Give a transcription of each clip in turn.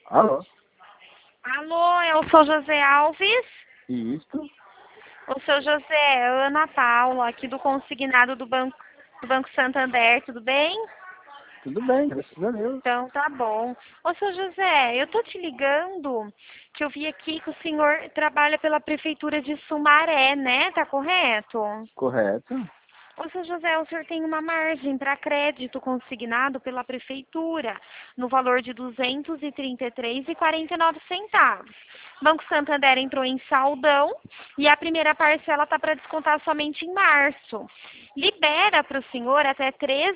Alô? Alô, eu sou José Alves. Isso? O seu José, Ana Paula, aqui do consignado do Banco Santander, tudo bem? Tudo bem, graças a Deus. Então tá bom. Ô seu José, eu tô te ligando que eu vi aqui que o senhor trabalha pela Prefeitura de Sumaré, né? Tá correto? Correto? Ô, seu José, o senhor tem uma margem para crédito consignado pela Prefeitura, no valor de R$ 233,49. Banco Santander entrou em saldão e a primeira parcela está para descontar somente em março. Libera para o senhor até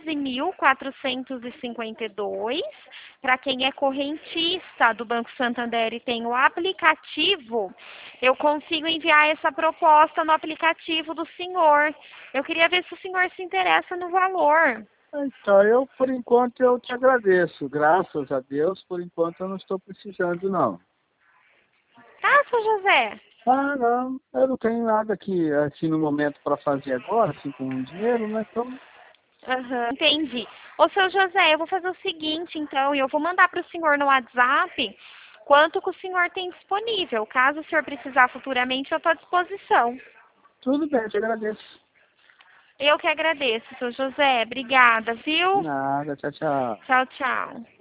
13.452. Para quem é correntista do Banco Santander e tem o aplicativo, eu consigo enviar essa proposta no aplicativo do senhor. Eu queria ver se o senhor se interessa no valor. Então, por enquanto, eu te agradeço. Graças a Deus, por enquanto, eu não estou precisando, não. Tá, seu José? Ah, não, eu não tenho nada aqui, assim, no momento para fazer agora, assim, com dinheiro, né? Então, Aham, entendi. Ô, seu José, eu vou fazer o seguinte, então, eu vou mandar para o senhor no WhatsApp quanto que o senhor tem disponível. Caso o senhor precisar futuramente, eu estou à disposição. tudo bem, eu te agradeço. Eu que agradeço, seu José. Obrigada, viu? Nada, tchau, tchau. Tchau, tchau.